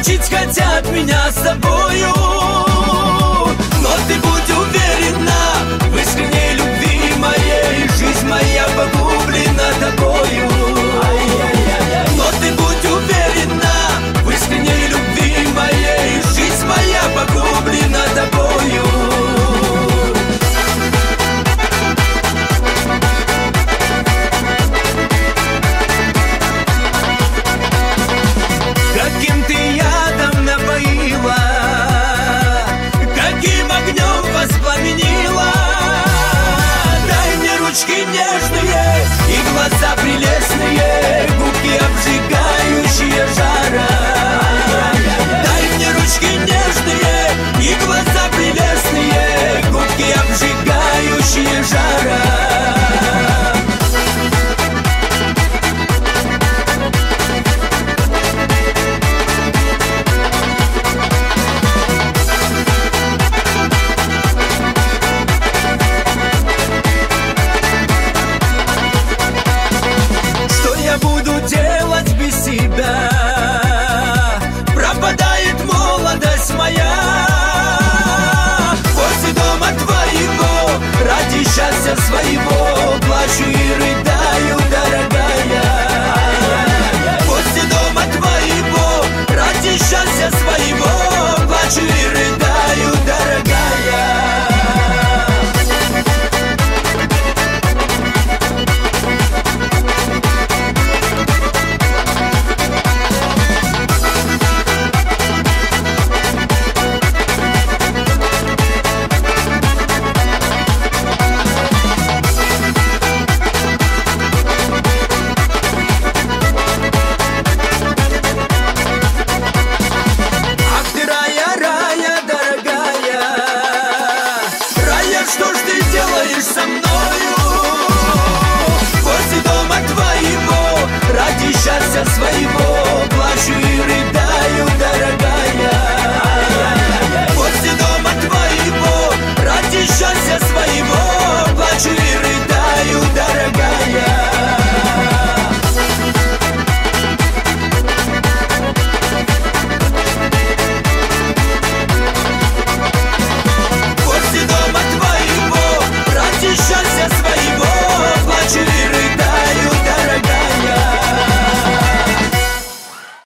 замучить хотят меня с тобою. Но ты будь уверена в искренней любви моей, жизнь моя погублена тобою. Но ты будь уверена в искренней любви моей, жизнь моя погублена тобою. Каким ты ядом напоила, каким огнем воспламенила. Дай мне ручки нежные и глаза прелестные, губки обжигающие жара. Дай мне ручки нежные и глаза прелестные, губки обжигающие жара. Буду делать без тебя, пропадает молодость моя. Возле дома твоего, ради счастья своего, плачу и рыдаю.